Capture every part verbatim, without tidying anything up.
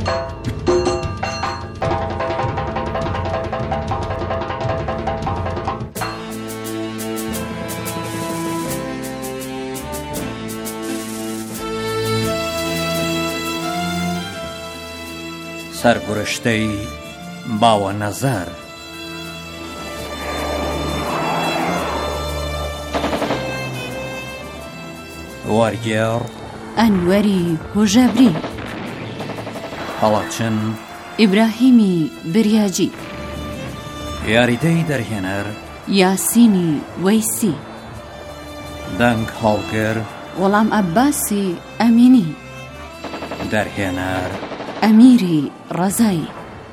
سەرگوڕشتەی باوە نەزەر. وەرگێڕ ئەنوەری هۆژەبری، هەڵەچن ئیبراهیمی بریاجی، یاریدەی دەرهێنەر یاسینی وەیسی، دەنگ هەڵگر وەڵام عەباسی ئەمینی، دەرهێنەر ئەمیری ڕەزایی.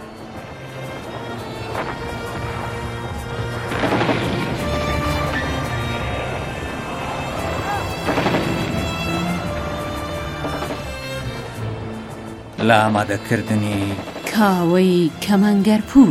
لە ئامادەکردنی کاوەی کەمەنگەرپوور.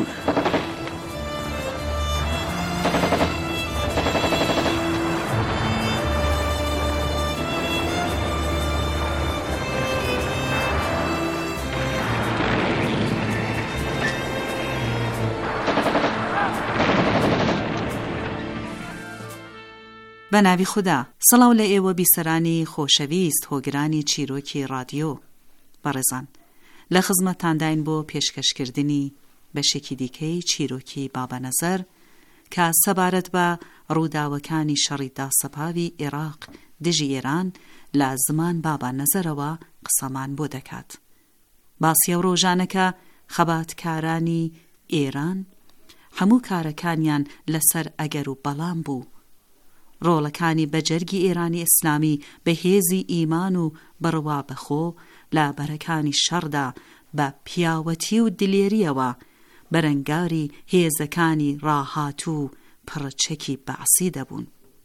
بە ناوی خوددا. سەڵاو لە ئێوە بیسەرانی خۆشەویست هۆگرانی چیرۆکی ڕادیۆ. بەڕێزان، لە خزمەتانداین بۆ پێشکەشکردنی بەشێکی دیکەی چیرۆکی بابەنەزەر کە سەبارەت بە ڕووداوەکانی شەڕی داسەپاوی عێراق دژی ئێران لە زمان بابەنەزەرەوە قسەمان بۆ دەکات. باسی ئەو ڕۆژانەکە خەباتکارانی ئێران هەموو کارەکانیان لەسەر ئەگەر و بەڵام بوو. ڕۆڵەکانی بەجەرگی ئێرانی ئیسلامی بە هێزی ئیمان و بڕوا بەخۆ لە بەرەکانی شەڕدا بە پیاوەتی و دلێریەوە بەرەنگاری هێزەکانی ڕاهاتوو پڕچەکی بەعسی دەبوون.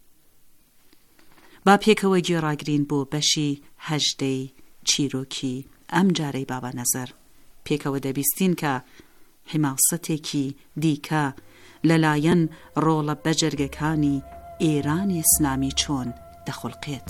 با پێکەوە گێڕاگرین بۆ بەشی هەژدەی چیرۆکی ئەم جارەی بابەنەزەر. پێکەوە دەبیستین کە حماسەتێکی دیکە لەلایەن ڕۆڵە بەجەرگەکانی ئێرانی ئیسلامی چۆن دەخڵقێت.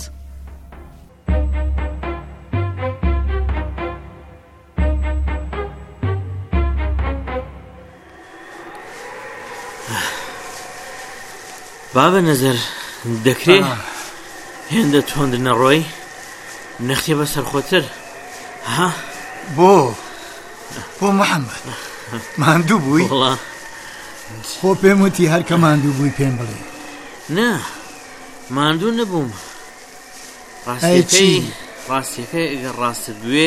بابەنەزەر دەکرێت هێندە تۆند نەڕۆی نەختێ بە سەرخۆتر. ها بۆ بۆ محەممەد ماندوو بووی؟ خۆ پێم وتی هەر کە ماندوو بووی پێم بڵێ. نا ماندوو نەبووم. ڕاستیەکەی ڕاستیەکەی ئەگەر ڕاستت بوێ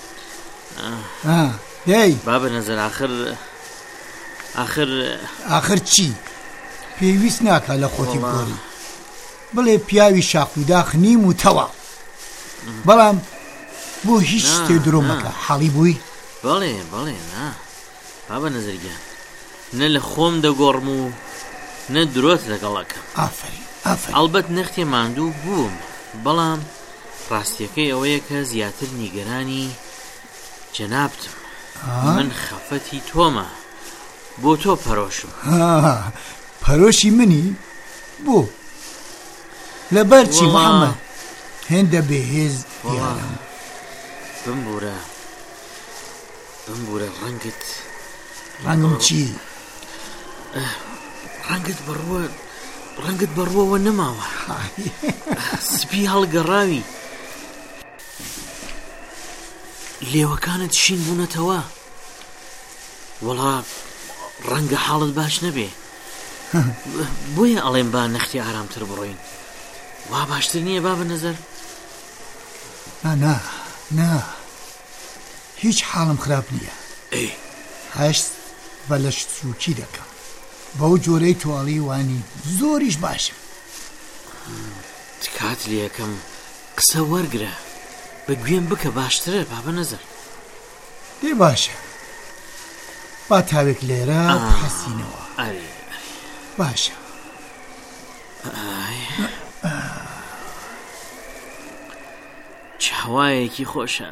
دەی بابەنەزەر ئاخر ئاخر ئاخر چی؟ پێویست ناکە لە خۆتی بگۆڕی، بڵێ پیاوی شاق و داخ نیم و تەوا. بەڵام بۆ هیچ شتێ درۆ مەکە. حەڵی بووی؟ بەڵێ بەڵێ نا بابەنەزەرگیان، نە لە خۆم دەگۆڕم و نە درۆت لەگەڵەکەم. ئافرین ئافرین. ئەڵبەت نەختێ ماندوو بووم، بەڵام ڕاستیەکەی ئەوەیە کە زیاتر نیگەرانی جەنابتم. من خەفەتی تۆمە، بۆ تۆ پەرۆشم. پەرۆشی منی؟ بۆ لەبەر چی محەممەد؟ هێندە بێهێز دیارم. بمبورە بمبورە ڕەنگت. ڕەنگم چی؟ ڕەنگت بڕوە ڕەنگت بڕوەوە نەماوە. سپی هەڵگەڕاوی، لێوەکانت شین بوونەتەوە. وەڵا ڕەنگە حاڵت باش نەبێ، بۆیە ئەڵێم با نەختی ئارامتر بڕۆین. وا باشتر نییە بابەنەزەر؟ نا نا هیچ حاڵم خراپ نییە. هەشت بەلەش سووکی دەکەم، بەو جۆرەی تواڵی وانی زۆریش باشم. تکات لێ یەکەم قسە وەرگرە، بە گوێم بکە باشترە بابەنەزەر. دێ باشە، با تاوێک لێرە بحەسینەوە. باشە. چاوایەکی خۆشە.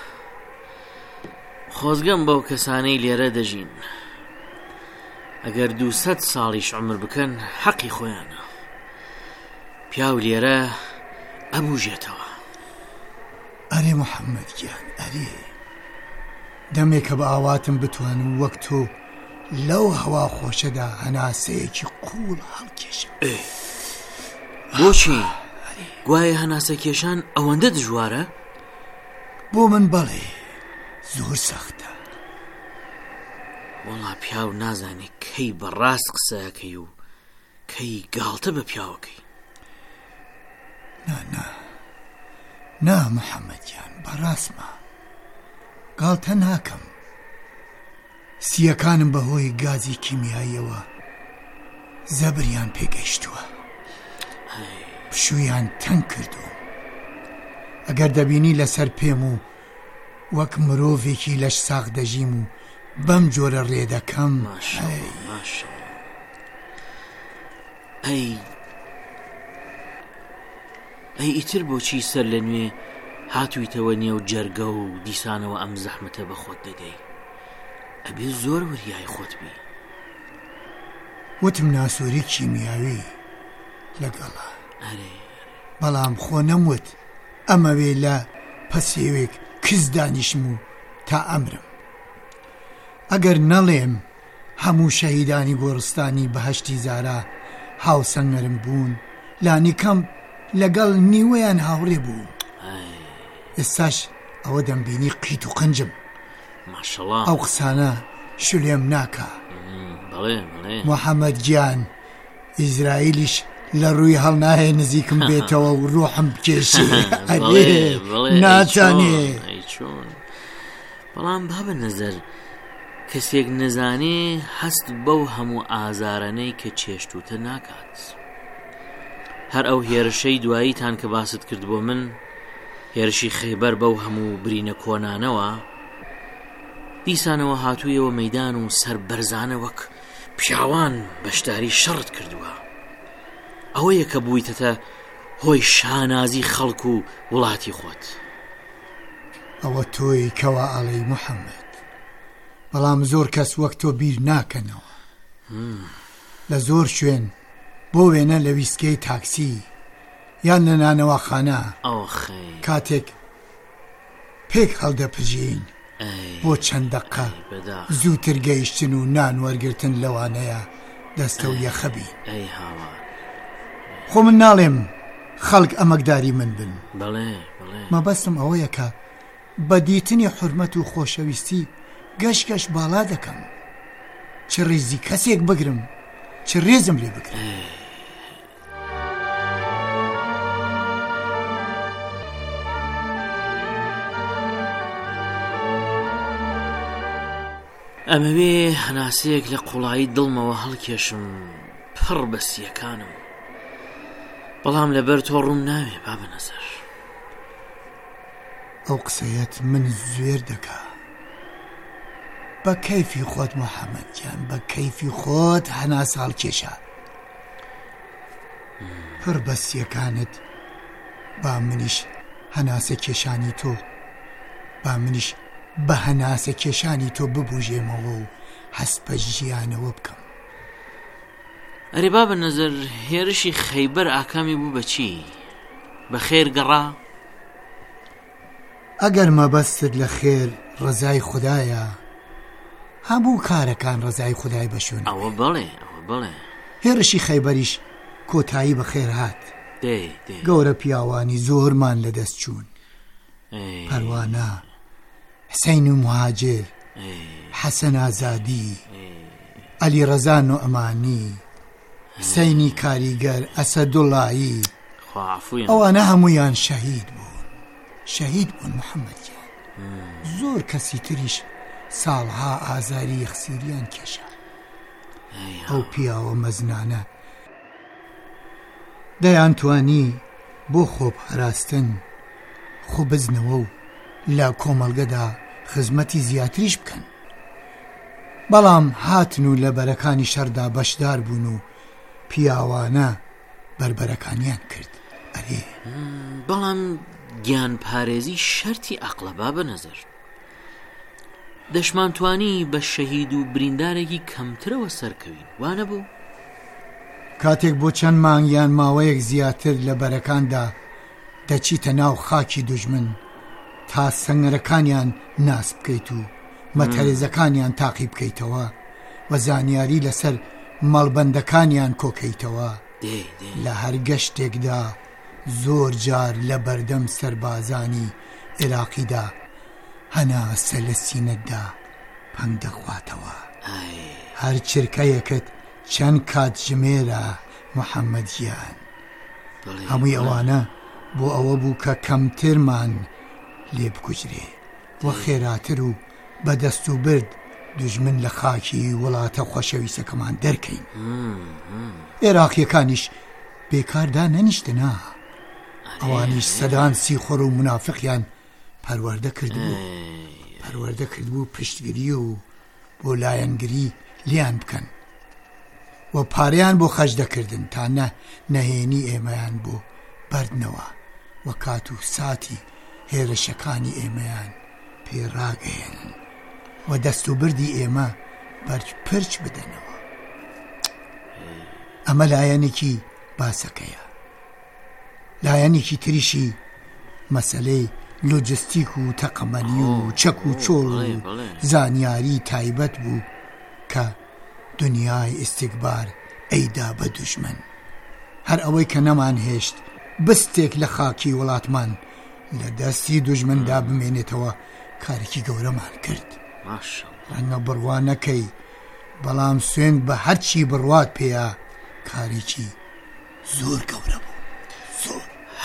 خۆزگەم بەو کەسانەی لێرە دەژین، ئەگەر دووسەد ساڵیش عمر بکەن حەقی خۆیانە. پیاو لێرە ئەبوژێتەوە. ئەرێ محەممەد گیان، ئەرێ دەمێکە بە ئاواتم بتوانم وەک تۆ لەو هەوا خۆشەدا هەناسەیەکی قوڵ هەڵکێشم. بۆچی؟ گوایە هەناسە کێشان ئەوەندە دژوارە؟ بۆ من بەڵێ زۆر سەختە. وەڵا پیاو نازانی کەی بەڕاست قسەکەی و کەی گاڵتە بە پیاوەکەی. نا نا نا محەممەدیان بەڕاستمە گاڵتە ناکەم. سیەکانم بەهۆی گازی کیمیاییەوە زەبریان پێگەیشتووە، پشویان تەنگ کردووە. ئەگەر دەبینی لەسەر پێم و وەک مرۆڤێکی لەش ساغ دەژیم و بەم جۆرە ڕێدەکەم. ئەی ئەی ئیتر بۆچی سەر لە نوێ هاتوویتەوە نێو جەرگە و دیسانەوە ئەم زەحمەتە بە خۆت دەدەی؟ ئەبێ زۆر وریای خۆت بی. وتم ناسووری کیمیاوی لەگەڵا، بەڵام خۆ نەموت ئەمەوێ لە پەسێوێک کز دانیشم و تا ئەمرم. ئەگەر نەڵێم هەموو شەهیدانی گۆڕستانی بەهەشتی زارا هاوسەنگەرم بوون، لانیکەم لەگەڵ نیوەیان هاوڕێ بوو. ئێستاش ئەوە دەمبینی قیت و قنجم. ماشەڵڵا ئەو قسانە شولێم ناکە. بەڵێ بڵێ محەممەد گیان، ئیزرائیلیش لە ڕووی هەڵناهێ نزیکم بێتەوە و ڕۆحم بکێشێ. ناتانێ. چۆن بەڵام بابە نەزەر کەسێک نەزانێ هەست بەو هەموو ئازارانەی کە چێشتوتە ناکات. هەر ئەو هێرشەی دواییتان کە باست کرد بۆ من، هێرشی خەیبەر بەو هەموو برینە کۆنانەوە، دیسانەوە هاتوویەوە مەیدان و سەربەرزانە وەک پیاوان بەشداری شەڕت کردووە. ئەوەیە کە بوویتەتە هۆی شانازی خەڵک و وڵاتی خۆت. ئەوە تۆی کەوا ئاڵەی محەممەد، بەڵام زۆر کەس وەک تۆ بیر ناکەنەوە. لە زۆر شوێن بۆ وێنە لە ویسکەی تاکسی یان لە نانەوەخانە کاتێک پێک هەڵدەپژین بۆ چەند دەقە زووتر گەیشتن و نان وەرگرتن لەوانەیە دەستە و یەخەبی. خۆ من ناڵێم خەڵک ئەمەکداری من بن، مەبەستم ئەوەیە کە بە دیتنی حورمەت و خۆشەویستی گەشت گەشت باڵا دەکەم، چ ڕێزی کەسێک بگرم چ ڕێزم لێ بگرم. ئەمەوێ هەناسەیەک لە قوڵایی دڵمەوە هەڵکێشم پڕ بە سیەکانم، بەڵام لەبەر تۆ ڕووم ناوێ بابە نەزەر. ئەو قسەیەت من زوێر دەکا. بە کەیفی خۆت محەممەد گیان، بە کەیفی خۆت هەناسە هەڵکێشە. پڕ بە سیەکانت با منیش هەناسە کێشانی تۆ، با منیش بە هەناسە کێشانی تۆ ببوژێمەوە و هەست بە ژیانەوە بکەم. ئەرێ بابە نەزەر هێرشی خەیبەر ئاکامی بوو بە چی؟ بە خێر گەڕا؟ ئەگەر مەبەستت لە خێر ڕزای خوددایە، هەموو کارەکان ڕزای خوددای بەشون. ئەوە بڵێ ئەوە بڵێ. هێرشی خەیبەریش کۆتایی بە خێر هات. گەورە پیاوانی زۆرمان لەدەست چوون، پەروانە، حسەین و مهاجر، حەسەن ئازادی، عەلی ڕەزا نوعمانی، حسەینی کاریگەر، ئەسەدوڵایی، ئەوانە هەموویان شەهید بوون. شەهید بوون محەممەد گیان. زۆر کەسی تریش ساڵها ئازاری یەخسیریان کێشە. ئەو پیاوە مەزنانە دەیان توانی بۆ خۆب هەراستن خۆ بزنەوە و لە کۆمەڵگەدا خزمەتی زیاتریش بکەن، بەڵام هاتن و لە بەرەکانی شەردا بەشدار بوون و پیاوانە بربەرەکانیان کرد. ئەرێ بەڵام گیان پارێزی شەرتی ئەقڵە بابە نەزەر. دەشمانتوانی بە شەهید و بریندارێکی کەمترەوە سەرکەوین، وانە بوو؟ کاتێک بۆ چەند مانگیان ماوەیەک زیاتر لە بەرەکاندا دەچیتە ناو خاکی دوژمن تا سەنگەرەکانیان ناس بکەیت و مەتەرێزەکانیان تاقی بکەیتەوە و زانیاری لەسەر مەڵبەندەکانیان کۆکەیتەوە. لە هەر گەشتێکدا زۆر جار لە بەردەم سەربازانی عێراقیدا هەناسە لە سینەتدا پەنگ دەخواتەوە. هەر چرکەیەکت چەند کات ژمێرە محەممەدیان. هەمووی ئەوانە بۆ ئەوە بوو کە کەمترمان لێ بکوژرێ وە خێراتر و بەدەست و برد دوژمن لە خاکی وڵاتە خۆشەویستەکەمان دەرکەین. عێراقیەکانیش بێکاردا نەنیشتنا، ئەوانیش سەدان سیخۆر و منافقیان پەروەردە کردبوو پەروەردە کردبوو پشتگیری و بۆ لایەنگری لیان بکەن و پارەیان بۆ خەج دەکردن تا نە نەهێنی ئێمەیان بۆ بەردنەوە و کات و ساتی هێرشەکانی ئێمەیان پێڕاگەێنن و دەست و بردی ئێمە بەرج پرچ بدەنەوە. ئەمە لایەنێکی باسەکەیە. لایەنێکی تریشی مەسەلەی لۆجستیک و تەقەمەنی و چەک و چۆڵ و زانیاری تایبەت بوو کە دنیای ئیستیکبار ئەیدا بە دوژمن. هەر ئەوەی کە نەمان هێشت بستێک لە خاکی وڵاتمان لە دەستی دوژمندا بمێنێتەوە کارێکی گەورەمان کرد. ڕەنگە بڕوا نەکەی، بەڵام سوێن بە هەرچی بڕوات پێیە کارێکی زۆر گەورە بوو. زۆر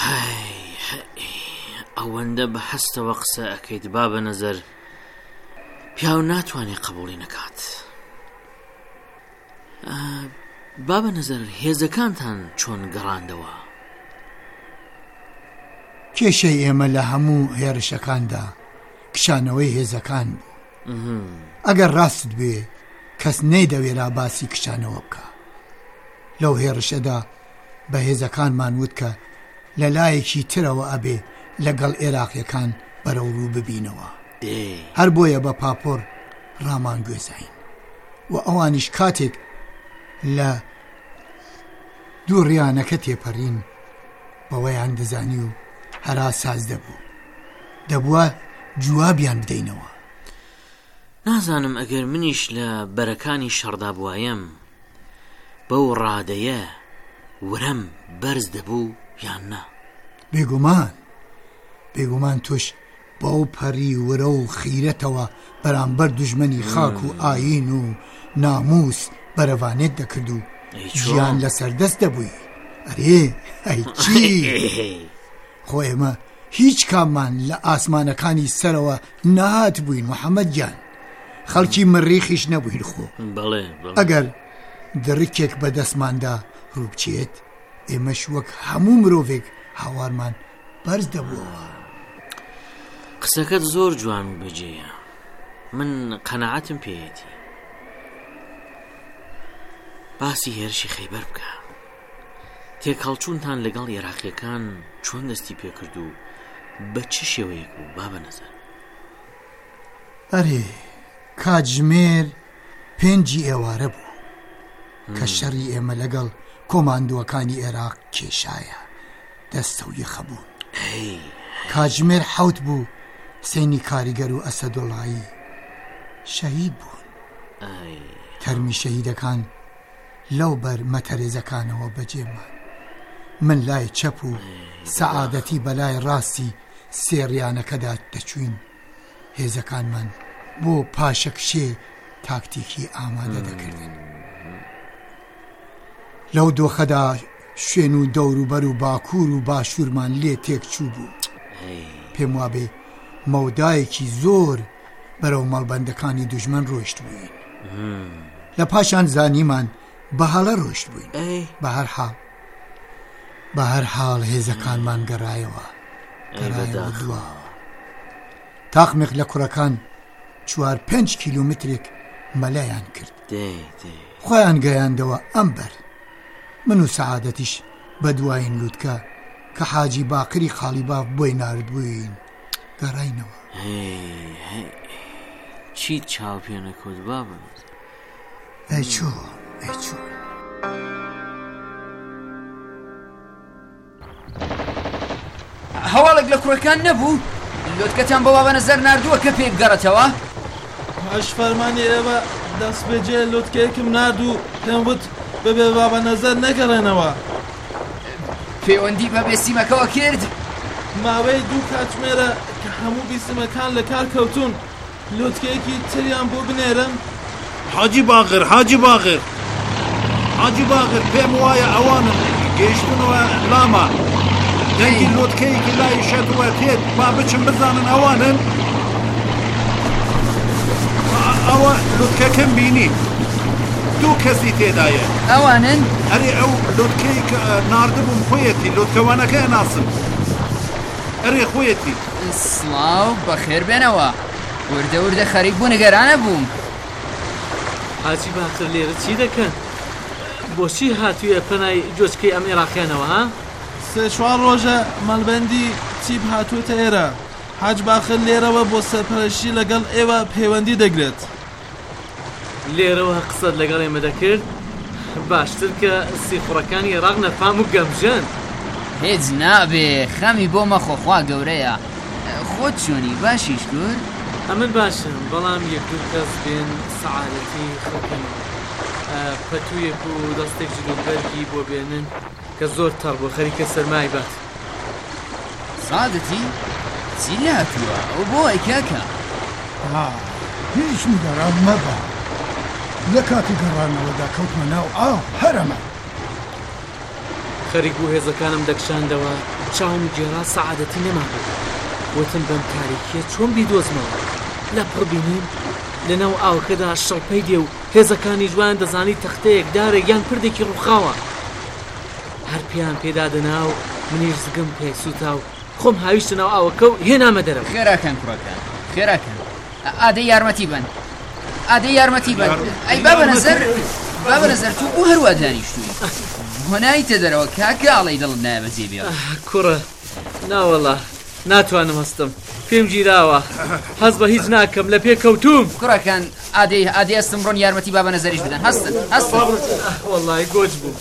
ئەوەندە بە هەستەوە قسە ئەکەیت با بە نەزەر پیاو ناتوانێت قبوڵی نەکات. با بە نەزەر هێزەکانتان چۆن گەڕاندەوە؟ کێشەی ئێمە لە هەموو هێرشەکاندا کشانەوەی هێزەکان بوو. ئەگەر ڕاستت بێ کەس نەیدەوێرا باسی کشانەوە بکە. لەو هێرشەدا بە هێزەکانمان وت کە لە لایەکی ترەوە ئەبێ لەگەڵ عێراقیەکان بەرەو ڕوو ببینەوە. هەر بۆیە بە پاپۆر ڕامان گوێزین و ئەوانیش کاتێک لە دوو ڕیانەکە تێپەڕین بەوەیان دەزانی و هەرا ساز دەبوو دەبووە جوابیان بدەینەوە. نازانم ئەگەر منیش لە بەرەکانی شەڕدا بوایم بەو ڕادەیە ورم بەرز دەبوو یان نا. بێگومان بێگومان تۆش بەو پەری ورە و خیرەتەوە بەرامبەر دوژمنی خاک و ئاین و ناموس بەرەوانێت دەکرد و ژیان لەسەر دەست دەبووی. ئەرێ ئەیچی خۆ ئێمە هیچ کاممان لە ئاسمانەکانی سەرەوە نهات بووین محەممەد گیان، خەڵکی مریخیش نەبووین. خۆ ئەگەر دڕکێک بە دەستماندا ڕووبچێت ئێمەش وەک هەموو مرۆڤێک هاوارمان بەرز دەبووەوە. قسەکەت زۆر جوان بەجێیە، من قەنەعەتم پێیەتی. باسی هێرشی خەیبەر بکە. تێکەڵچوونتان لەگەڵ عێراقیەکان چۆن دەستی پێکرد و بە چ شێوەیەک بوو با بە نەزەر؟ ئەرێ کاتژمێر پێنجی ئێوارە بوو کە شەڕی ئێمە لەگەڵ کۆماندۆەکانی عێراق کێشایە دەستەوی خەبوون. کاتژمێر حەوت بوو سینی کاریگەر و ئەسەدۆڵایی شەهید بوون. تەرمی شەهیدەکان لەو بەر مەتەرێزەکانەوە بەجێمان. من لای چەپ و سەعادەتی بەلای ڕاستی سێڕیانەکەدا دەچوین. هێزەکانمان بۆ پاشەکشێ تاکتیکی ئامادە دەکردن. لەو دۆخەدا شوێن و دەوروبەر و باکوور و باشوورمان لێ تێک چوو بوو. پێم وابێ مەودایەکی زۆر بەرەو مەڵبەندەکانی دوژمن ڕۆیشت بووین. لە پاشان زانیمان بە هەڵە ڕۆیشت بووین. بە هەر حاڵ بە هەر حاڵ هێزەکانمان گەڕایەوە گەڕایەوە دواوە. تاقمێک لە کوڕەکان چوار پێنج کیلومترێک مەلایان کرد. خۆیان گەیاندەوە ئەمبەر. من و سەعادەتیش بە دوایین لووتکە کە حاجی باقری خاڵیباف بۆی نارد بووین گەڕاینەوە. چیت چاو پێ نەکەوت بابە؟ ئەی چۆ ئەی چۆ هەواڵێک لە کوڕەکان نەبوو؟ لۆتکەتان بەوا بە نەزەر ناردووە کە پێ بگەڕێتەوە؟ ئەش فەرمانی ئێوە دەست بەجێ لوتکەیەکم نرد و پێم وت ببێ بابە نەزەر نەگەڕێنەوە. پەیوەندی بە بێسیمەکەوە کرد؟ ماوەی دوو کاتژمێرە کە هەموو بیسیمەکان لە کار کەوتون لوتکەیەکی تریان بۆ بنێرم. حاجی باغر حاجی باغر حاجی باغر پێم وایە ئەوانم گەیشتنەوە لامە دەنگی لوتکەیەکی لای شەتوە تێت با بچم بزانن ئەوانن. ئەوە لوتکەکەم بینی دوو کەسی تێدایە. ئەوانن؟ ئەرێ ئەو لوتکەی کە ناردبووم خۆیەتی لوتکەوانەکە ناسم. ئەرێ خۆیەتی. سڵاو بەخێر بێنەوە. وردە وردە خەریک بوو نگەرانە بووم. حاجی باقر لێرە چی دەکەن؟ بۆچی هاتوویە پەنای جۆچکەی ئەم عێراقیانەوە ها؟ سێ چوار ڕۆژە مەلبەندی چیپ هاتووتە ئێرە. حاج باقر لێرەوە بۆ سەرپەرشتی لەگەڵ ئێوە پەیوەندی دەگرێت. لێرەوە قسەت لەگەڵ ئێمە دەکرد؟ باشتر کە سیخوڕەکانی عێراق نەفام و گەمژن. هیچ نابێ خەمی بۆ مەخۆخوا گەورەیە. خۆت چۆنی باشیش کرد؟ ئەمن باشم بەڵام یەک دوو کەس بێن سەعادەتی خەکەن پەتوویەک و دەستێک جلوبەرگی بۆ بێنن کە زۆر تەڕ بۆ خەریکە سەرمای بات. سادەتی؟ چی لێ هاتووە؟ ئەو بۆ ئەی کاکە؟ هیچ نیگەران مەبە. لە کاتی گەڕانەوەدا کەوتمە ناو ئاو هەرەمە. خەریک بوو هێزەکانم دەکشاندەوە چاوم گێڕا سەعادەتی نەمابوو. وتم بەم تاریکیە چۆن بیدۆزمەوە لە پڕبینیم لەناو ئاوکەدا شەڵپەی دێ و هێزەکانی جوان دەزانی تەختەیەک دارێک یان پردێکی ڕووخاوە. هەر پیان پێدا دەناو منیش زگم پێی سووتا و خۆم هاویشتە ناو ئاوەکە و هێنامە دەرەوە. خێراکەن کوڕەکان خێراکەن. ئادەی یارمەتی بن ئادەی یارمەتی بن. ئەی بابە نەزەر بابە نەزەر تو بوو هەروە دانیشتووی هۆنایتە دەرەوە کاکە ئاڵەی دڵت نایە بەجێ بێ. کوڕە ناوەڵا ناتوانم هەستم پێم گیراوە هەست بە هیچ ناکەم لە پێ کەوتوم. کوڕەکان ئادەی ئادەی هەستم ڕۆن یارمەتی بابە نەزەریش بدەن. هەستن هەستن. وەڵڵای گۆچ بوو.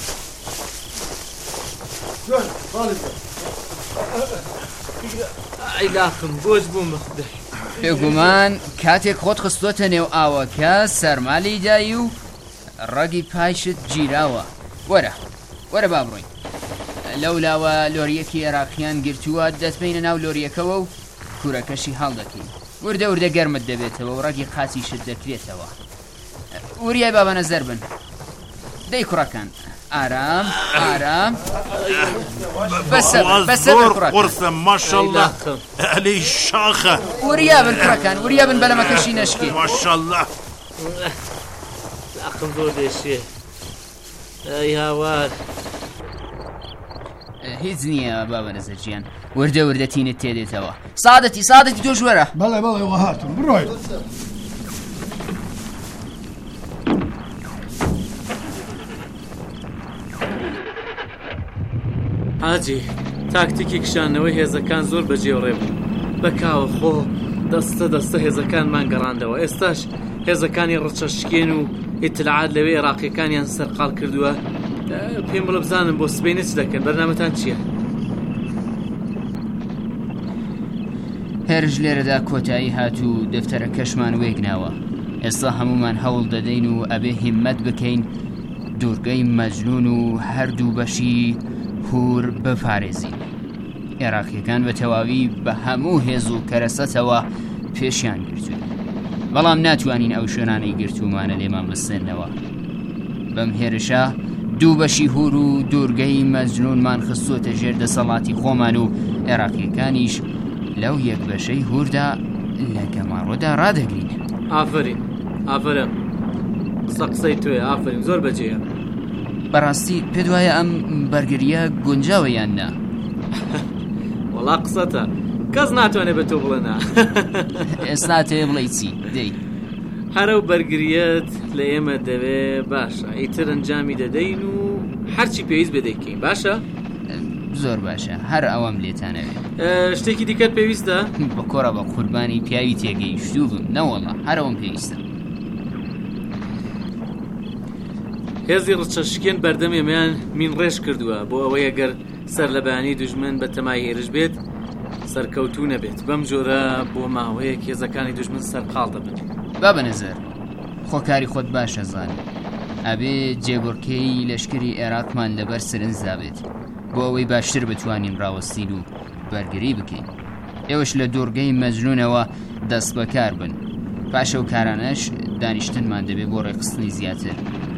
ئەی لاخم گۆچ بووم بەخدای. پێگومان کاتێک خۆت خستوتە نێو ئاوەکە سەرمالی دایی و ڕەگی پایشت گیراوە. وەرە وەرە با بڕۆین. لەولاوە لۆریەکی عێراقیان گرتووە دەستبینە ناو لۆریەکەوە و کوورەکەشی هەڵدەکەین. وردە وردە گەرمت دەبێتەوە و ڕەگی قاچیشت دەکرێتەوە. وریای بابە نەزەر بن. دەی کوڕەکان ئارام ئارام بەسەر بەسەر کوڕەکان. قورسم ماشەڵڵا ئەلەی شاخە. وریا بن کوڕەکان وریا بن بەلەمەکەشی نەشکێ. ماشەڵڵا. لاقم زۆر دێشێ. ئەی هاوار. هیچ نییە بابە نەزەرجیان وردە وردە تینت تێدێتەوە. سادەتی سادەتی تۆ ژوەرە. بەڵێ بەڵێ وە هاتم بڕۆین. حاجی تاکتیکی کشانەوەی هێزەکان زۆر بەجێوڕێ بوو. بەکاوە خۆ دەستە دەستە هێزەکانمان گەڕاندەوە. ئێستاش هێزەکانی ڕەچەشکێن و ئیتلاعات لەوێ عێراقیەکانیان سەرقاڵ کردووە. پێم بڵە بزانم بۆ سبەی چ دەکەن بەرنامەتان چییە؟ هێرش لێرەدا کۆتایی هاتوو دەفتەرە کەشمان وێگناوە. ئێستا هەمومان هەوڵ دەدەین و ئەبێ هیممەت بکەین دوورگەی مەجنون و هەردوو بەشی هور بپارێزین. عێراقیەکان بە تەواوی بە هەموو هێز و کەرەسەتەوە پێشیان گرتووی. بەڵام ناتوانین ئەو شوێنانەی گرتومانە لێمان بستێنەوە. بەم هێرشە دوو بەشی هور و دوورگەی مەجنونمان خستووەتە ژێر دەسەڵاتی خۆمان و عێراقیەکانیش لەو یەک بەشەی هوردا لە گەماڕۆدا ڕادەگرین. ئافرین ئافرە قسە قسەی توێ ئافرین زۆر بەجێیە. بەڕاستی پێت وایە ئەم بەرگریە گونجاوە یان نا؟ وەڵا قسەتە کەس ناتوانێت بە تۆ بڵێ نا. ئێستا تێ بڵێ چی دەی؟ هەرە و بەرگریەت لە ئێمە دەوێ باشە ئیتر ئەنجامی دەدەین و هەرچی پێویست بێدەیکەین باشە؟ زۆر باشە هەر ئەوەم لێتانەوێت. شتێکی دیکەت پێویستە؟ بە کۆڕە بە قوربانی پیاوی تێگەیشتوو بم نەوەڵە هەرەوەم پێویستە. هێزی ڕەچەشکێن بەردەمێمیان مین ڕێژ کردووە بۆ ئەوەی ئەگەر سەر لە بەیانی دوژمن بە تەمای هێرش بێت سەرکەوتوو نەبێت بەم جۆرە بۆ ماوەیە کێزەکانی دوژمن سەرقاڵ دەبن. با بەنەزەر خۆکاری خۆت باشە زانێ ئەبێ جێگۆرکەی لەشکری عێراقمان لەبەر سرنج دابێت بۆ ئەوەی باشتر بتوانین ڕاوەستین و بەرگری بکەین. ئێوەش لە دوورگەی مەجنونەوە دەست بەکار بن، پاشە و کارانەش دانیشتنمان دەبێت بۆ ڕێخستنی زیاتر.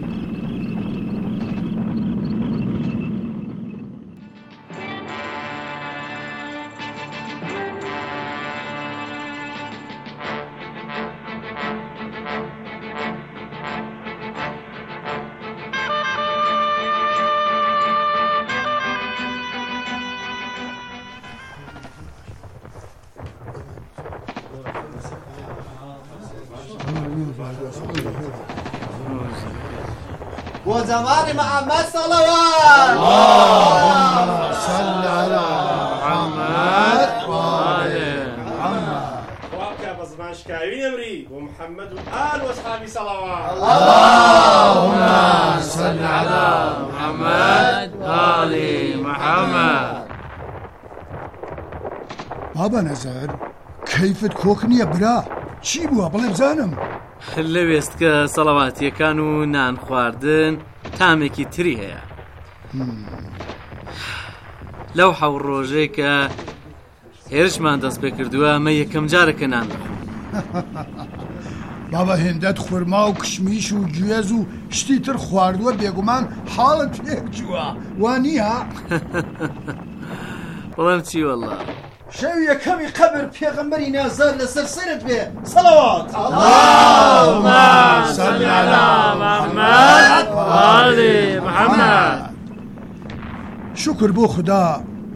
وزمان محمد صلوات اللهم صل على محمد وآل محمد واقع بزمان شكاوي نمري ومحمد وآل وأصحابه صلوات اللهم صل على محمد وآل محمد. بابا نەزار کەیفت کۆک نییە برا چی بووە بڵێ بزانم. لەوێست کە سەڵەواتیەکان و نان خواردن تامێکی تری هەیە لەو حەوڕ ڕۆژەی کە هێرشمان دەست پێ کردووە ئەمە یەکەم جارەکە نان دەخۆم. بابا هێندەت خورما و کشمیش و گوێز و شتی تر خواردووە بێگومان حاڵت پێک جووە وانیە؟ بەڵام چی وەڵڵا شەوی یەکەمی قەبر پێغەمبەری نازار لەسەر سەرت بێ سەڵەوات. اللهم صل على محمد وآل محمد. شکر بۆ خوددا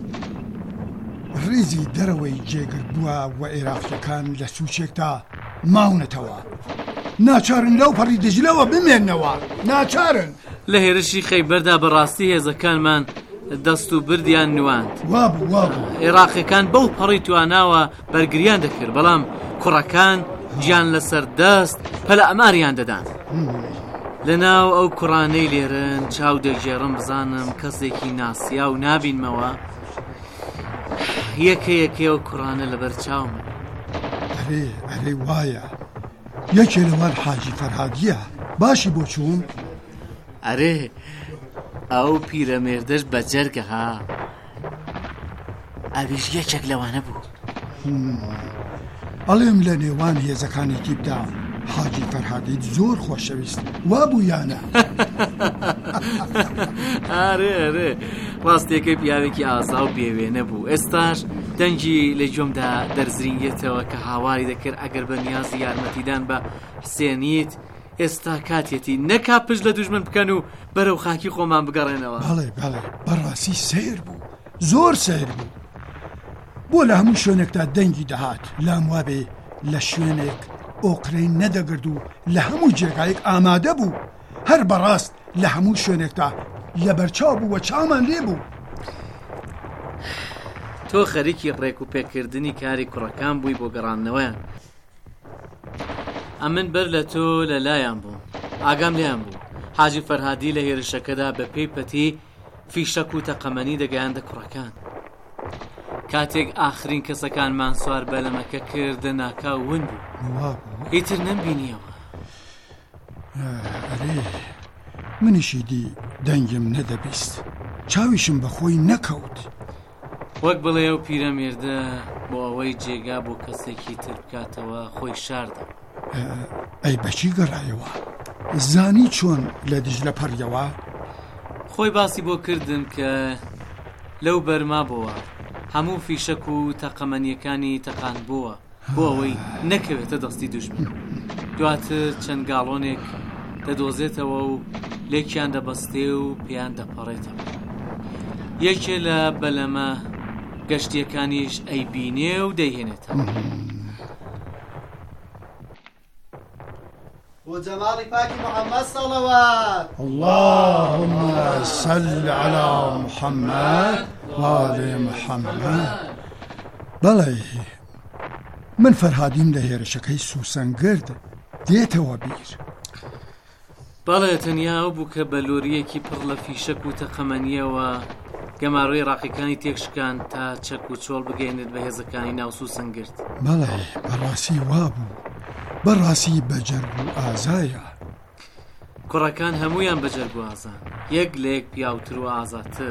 ڕێزی دەرەوەی جێگر بووە و عێراقیەکان لە سوچێکدا ماونەتەوە ناچارن لەو پەڕی دژلەوە بمێننەوە ناچارن. لە هێرشی خەیبەردا بەڕاستی هێزەکانمان دەست و بردیان نواند وابوو وابوو عێراقیەکان بەو پەڕی تواناوە بەرگریان دەکرد بەڵام کوڕەکان گیان لەسەر دەست پەلە ئەماریان دەدان. لەناو ئەو کوڕانەی لێرن چاو دەگێڕم بزانم کەسێکی ناسیا و نابینمەوە یەکە یەکەوە کوڕانە لەبەر چاوم. ئەرێ ئەرێ وایە یەکێ لەوان حاجی فەرهادیە باشی بۆ چوون. ئەرێ ئەو پیرەمێردەش بە جەرگە ها ئەویش یەکێک لەوانە بوو. ئەڵێم لە نێوان هێزەکانی تیبدا حاجی فەرهادیت زۆر خۆشەویست وابوو یانە؟ ئارێ ئەرێ ڕاستیەکەی پیاوێکی ئاسا و بێوێنە بوو. ئێستاش دەنگی لە جۆمدا دەرزرینگێتەوە کە هاواری دەکرد ئەگەر بە نیازی یارمەتیدان بە حسێنیت ئێستا کاتێتی نەکا پشت لە دوژمن بکەن و بەرەو خاکی خۆمان بگەڕێنەوە. بەڵێ بەڵێ بەڕاستی سیر بوو زۆر سیر بوو. بۆ لە هەموو شوێنێکدا دەنگی دەهات لام وابێ لە شوێنێک ئۆقرەی نەدەگرد و لە هەموو جێگایەک ئامادە بوو. هەر بەڕاست لە هەموو شوێنێکدا لە بەرچاو بوو و چامان لێ بوو. تۆ خەریکی ڕێک و پێکردنی کاری کوڕەکان بووی بۆ گەڕاندنەوەیان. ئەمن بەر لە تۆ لە لایان بوو ئاگام لیان بوو حاجی فەرهادی لە هێرشەکەدا بە پێی پەتی فیشەک و تەقەمەنی دەگەیاندە کوڕەکان. کاتێک ئاخرین کەسەکانمان سوار بەلەمەکە کردە ناکاو ون بوو ئیتر نەمبینیەوە. ئەرێ منیشی دی دەنگم نەدەبیست چاویشم بەخۆی نەکەوت. وەک بڵێ ئەو پیرەمێردە بۆ ئەوەی جێگا بۆ کەسێکی تر بکاتەوە خۆی شاردە. ئەی بەچی گەڕایەوە زانی چۆن لە دیژلە پەڕیەوە؟ خۆی باسی بۆ کردن کە لەو بەرما بووە هەموو فیشەک و تەقەمەنیەکانی تەقان بووە بۆ ئەوەی نەکەوێتە دەستی دوژمن. دواتر چەند گاڵۆنێک دەدۆزێتەوە و لێکیان دەبەستێ و پێیان دەپەڕێتەوە. یەکێ لە بەلەمە گەشتیەکانیش ئەیبینێ و دەیهێنێتەوە. وجمال پاکی محمد صلوات. اللهم صل على محمد وآل محمد. بەڵێ من فەرهادیم لە هێرشەکەی سوسەنگرد دێتەوە بیر. بەڵێ تەنیا ئەو بوو کە بەلۆریەکی پڕ لە فیشەک و تەقەمەنیەوە گەماڕۆی ڕاقیەکانی تێکشکان تا چەک و چۆڵ بگەێنێت بە هێزەکانی ناوسو سنگرت. بەڵێ بەڕاستی وابوو، بەڕاستی بەجەرگ و ئازایە. کوڕەکان هەمویان بەجەرگ و ئازان، یەک لە یەک پیاوتر و ئازاتر.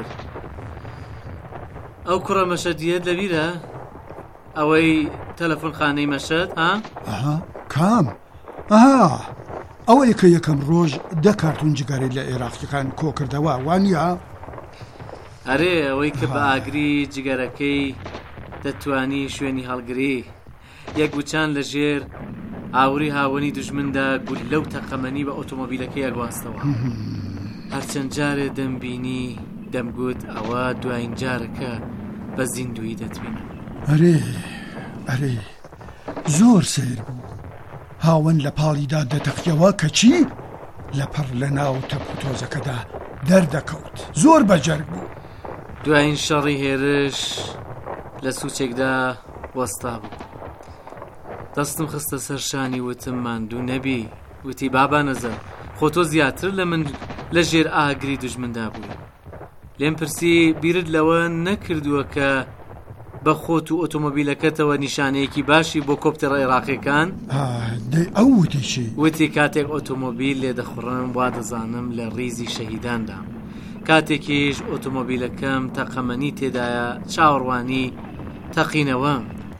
ئەو کوڕە مەشەدیەت لەبیرە؟ ئەوەی تەلەفۆنخانەی مەشەد ها؟ ئەها کام؟ ئەها ئەوەی کە یەکەم ڕۆژ دە کارتون جگەرەی لە عێراقیەکان کۆکردەوە وانە؟ ئەرێ ئەوەی کە بە ئاگری جگەرەکەی دەتوانی شوێنی هەڵگری، یەک گوچان لە ژێر ئاوری هاوەنی دژمندا گول لەو تەقەمەنی بە ئۆتۆمۆبیلەکەی ئەگواستەوە. هەرچەند جارێ دەمبینی دەمگوت ئەوە دوایین جارەکە بە زیندوی دەتبینە. ئەرێ ئەرێ زۆر سیر بوو، هاوەن لە پاڵیدا دەتەقیەوە کە چی لەپەڕ لە ناو تەپوتۆزەکەدا دەردەکەوت، زۆر بەجەرگ بوو. دوایین شەڕی هێرش لە سوچێکدا وەستا بوو. دەستم خستە سەرشانی وتم ماندوو نەبی، وتی بابا نەزەر خۆ تۆ زیاتر لە من لە ژێر ئاگری دژمندا بووی. لێم پرسی بیرت لەوە نەکردووە کە بە خۆت و ئۆتۆمۆبیلەکەتەوە نیشانەیەکی باشی بۆ کۆپتەر عێراقیەکان؟ ئەو وتی چی؟ وتی کاتێک ئۆتۆمۆبیل لێ دەخڕم وا دەزانم لە ڕیزی شەهیداندام، کاتێکیش ئۆتۆمۆبیلەکەم تەقەمەنی تێدایە چاوەڕوانی تەقینەوە.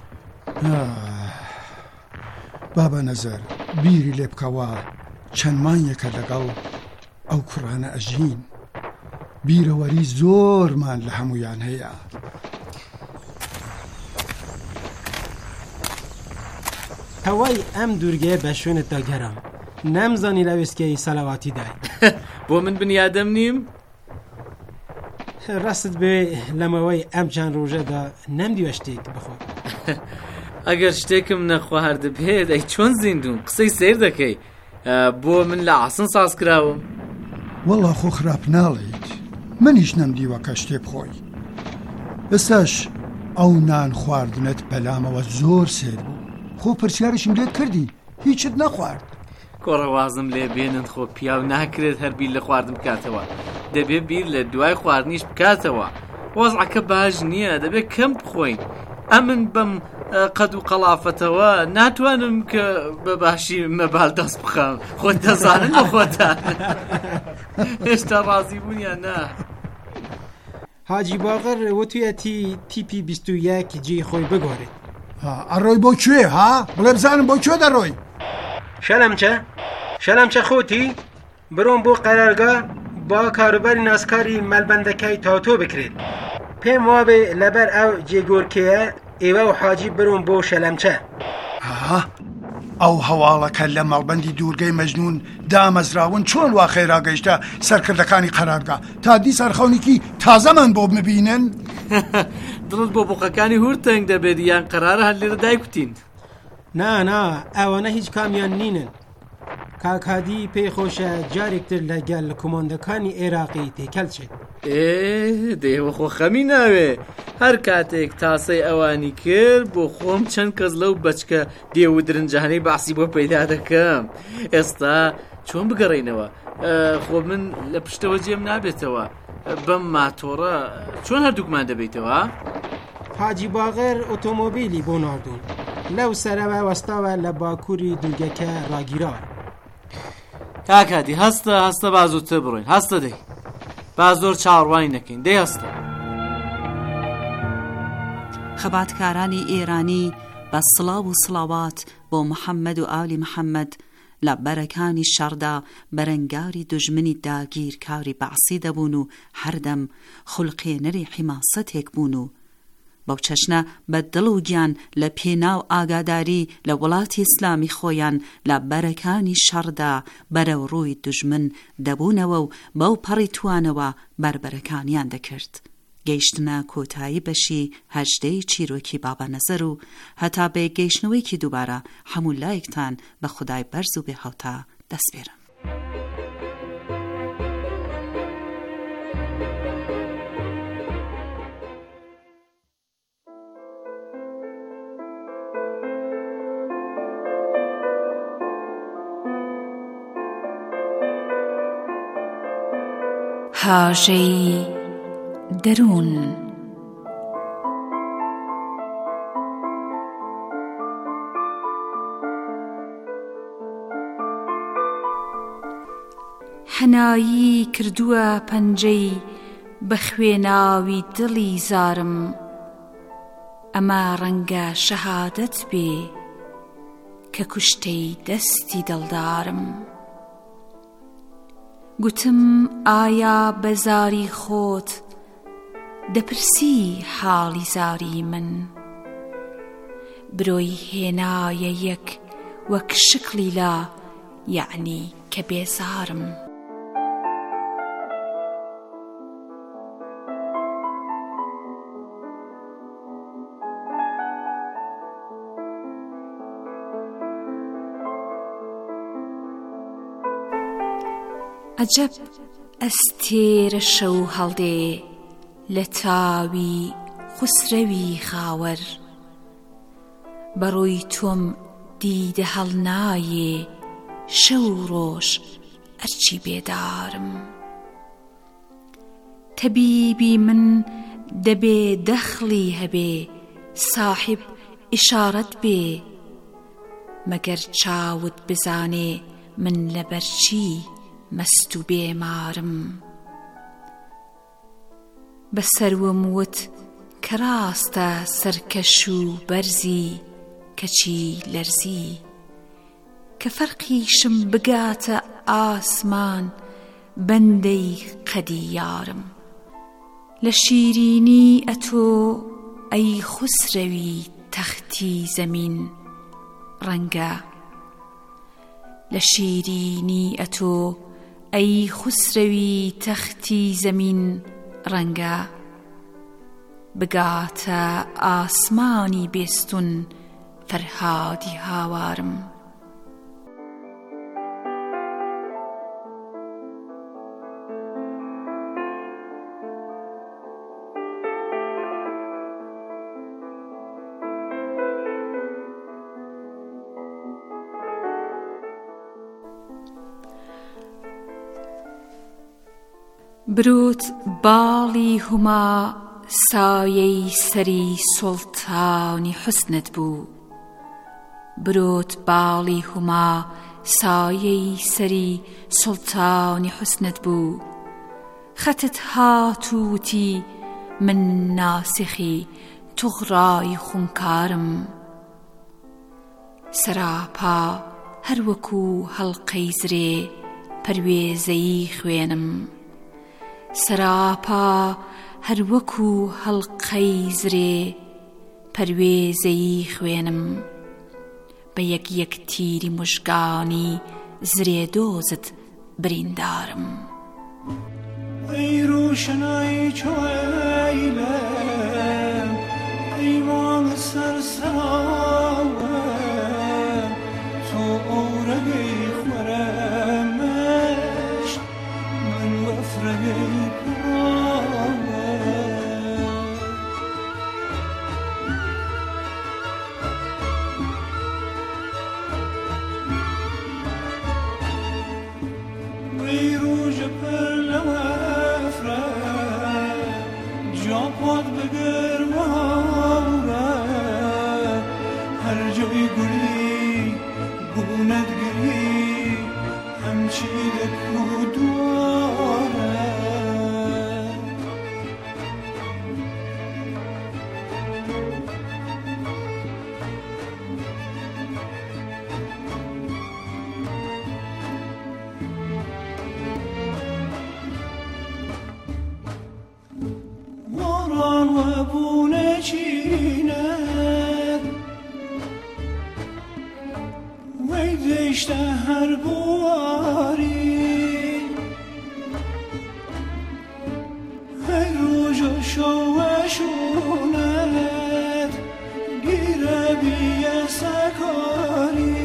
بابا نەزەر بیری لێ بکەوە چەند مانگێکە لەگەڵ ئەو کوڕانە ئەژین، بیرەوەری زۆرمان لە هەمویان هەیە. هەوای ئەم دوورگەیە بە شوێنتدا گەرم، نەمزانی لە وێستگەی سەلاواتی دای. بۆ من بنیادەم نیم؟ ڕاستت بێ لەمەوەی ئەم چەند ڕۆژەدا نەمدیوە شتێک بخۆ. ئەگەر شتێکم نەخواهرد بێت ئەی چۆن زیندوم قسەی سیر دەکەی، بۆ من لە عاسن ساز کراوم. وەڵا خۆ خراپ ناڵێیت، منیش نەمدیوە کە شتێ بخۆی. ئێستاش ئەو نان خواردنت بەلامەوە زۆر سێر بوو، خۆ پرسیارشم لێت کردی هیچت نەخوارد. کۆڕەوازم لێ بێنن خۆ پیاو ناکرێت هەر بیر لە خواردن بکاتەوە، دەبێت بیر لە دوای خواردنیش بکاتەوە. وەزعەکە باش نییە، دەبێت کەم بخۆین. ئەمن بەم قەد و قەڵافەتەوە ناتوانم کە بە باشی مەبال دەست بخەم، خۆت دەزانن بە خۆتان. هێشتا ڕازی بوونیان نا؟ حاجی باغر وتویەتی تیپی بیست و یەک جێی خۆی بگۆڕێت. ئەڕۆی بۆ کوێ ها؟ بڵێ بزانم بۆ کوێ دەڕۆی؟ شەلەمچە شەلەمچە خۆتی بڕۆم بۆ قەرارگا با کاروباری ناسکاری مەلبەندەکەی تاتۆ بکرێت. پێم وابێ لەبەر ئەو جێگۆرکەیە ئێوە و حاجی بڕۆم بۆ شەلەمچە. ئەو هەواڵەکە لە مەڵبەندی دوورگەی مەجنون دامەزراون چۆن وا خێراگەیشتە سەرکردەکانی قەرارگا تا دیسان خەونێکی تازەمان بۆ ببینن؟ دڵت بۆ بۆقەکانی هور تەنگ دەبێت یان قەرارە هەر لێرە دایکوتین؟ نا نا ئەوانە هیچ کامیان نینن. کاکادی پێی خۆشە جارێکتر لەگەل لە کۆماندەکانی عێراقی تێکەڵچێت. ئێ دێوە خۆ خەمی ناوێ، هەر کاتێک تاسەی ئەوانی کرد بۆ خۆم چەند کەس لەو بەچکە دێو و درنجانەی باسی بۆ پەیدا دەکەم. ئێستا چۆن بگەڕێینەوە؟ خۆ من لە پشتەوە جێم نابێتەوە، بەم ماتۆڕە چۆن هەردووکمان دەبێتەوە؟ حاجی باغر ئۆتۆمۆبیلی بۆ ناردوون، لەو سەرەوە وەستاوە لە باکووری دوورگەکە ڕاگیراوە. کاکادی هەستە هەستە بازووتر بڕۆین، هەستە دەی با زۆر چاوەڕوانی نەکەین، دەی هەستە. خەباتکارانی ئێرانی بە سڵاو و سڵاوات بۆ محەممەد و ئالی محەممەد لە بەرەکانی شەڕدا بەرەنگاری دژمنی داگیر کاری بەعسی دەبوون و هەردەم خوڵقێنەری حیماسەتێک بوون و بەو چەشنە بە دڵ و گیان لە پێناو ئاگاداری لە وڵاتی ئیسلامی خۆیان لە بەرەکانی شەڕدا بەرەو ڕووی دژمن دەبوونەوە و بەو پەڕی توانەوە بربەرەکانیان دەکرد. گەیشتنە کۆتایی بەشی هەژدەی چیرۆکی بابا نەزەر و هەتا بێ گەیشتنەوەیکی دووبارە هەموو لایەکتان بە خودای بەرز و بێهاوتا دەست بێرن. هاژەی دەروون. حەنایی کردووە پەنجەی بە خوێناوی دڵی زارم، ئەمە ڕەنگە شەهادەت بێ کە کوشتەی دەستی دڵدارم. گوتم ئایا بە زاری خۆت دەپرسی حاڵی زاری من، برۆی هێنایە یەک وەک شکلی لا، یعنی کە بێزارم. عەجەب ئەستێرە شەو هەڵدێ لە تاوی خوسرەوی خاوەر، بەڕووی تۆم دیدە هەڵنایێ شەو ڕۆژ ئەرچی بێدارم. تەبیبی من دەبێ دەخلی هەبێ، ساحب ئیشارەت بێ، مەگەر چاوت بزانێ من لەبەرچی مەست و بێمارم. بەسەروم وت کە ڕاستە سەرکەش و بەرزی، کەچی لەرزی، کە فەرقیشم بگاتە ئاسمان بەندەی قەدی یارم. لە شیرینی ئەتۆ ئەی خوسرەوی تەختی زەمین ڕەنگە، لە شیرینی ئەتۆ ئەی خوسرەوی تەختی زەمین ڕەنگە، بگاتە ئاسمانی بێستون فەرهادی هاوارم. بروت باڵی هوما سایەی سەری سوڵتانی حوسنت بوو، بروت باڵی هوما سایەی سەری سوڵتانی حوسنت بوو، خەتت هاتووتی من ناسخی توغڕای خونکارم، سەراپا هەر وەکو هەڵقەی زرێ پەروێزەی خوێنم، سەراپا هەر وەکو هەڵقەی زرێ پەروێزەی خوێنم، بە یەک یەک تیری موژگانی زرێ دۆزت بریندارم. ئەی ڕوشنایی چۆیلم، ئەی ماڵە سەرساوم، تۆ ئەورەگەی خوەرەمەش من وەفرەگەی هەر بواری هەر ڕۆژ و شەوە شوونەت گیرە بیە سەکاری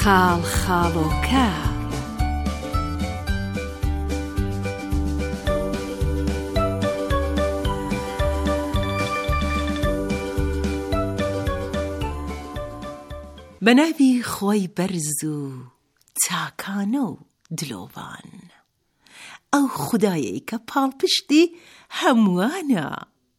خاڵ خاڵۆکە. بەناوی خۆی بەرز و چاکانە و دلۆڤان، ئەو خودایەی کە پاڵپشتی هەمووانە.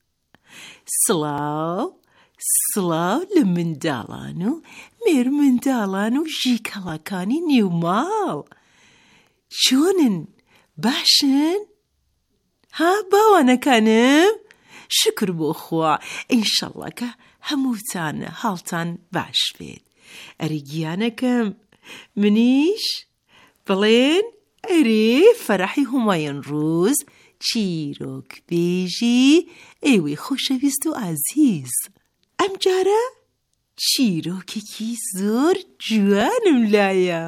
سڵاو سڵاو لە منداڵان و مێر منداڵان و ژیکەڵەکانی نیوماڵ. چۆنن؟ باشن؟ ها باوانەکانم؟ شکر بۆ خوا، ئینشەڵڵا کە هەمووتان هاڵتان باش بێت. ئەری گیانەکەم منیش بڵێن ئەرێ فەرەحی هومایان ڕۆز چیرۆک بێژی ئێوەی خۆشەویست و ئازیز. ئەم جارە چیرۆکێکی زۆر جوانم لایە.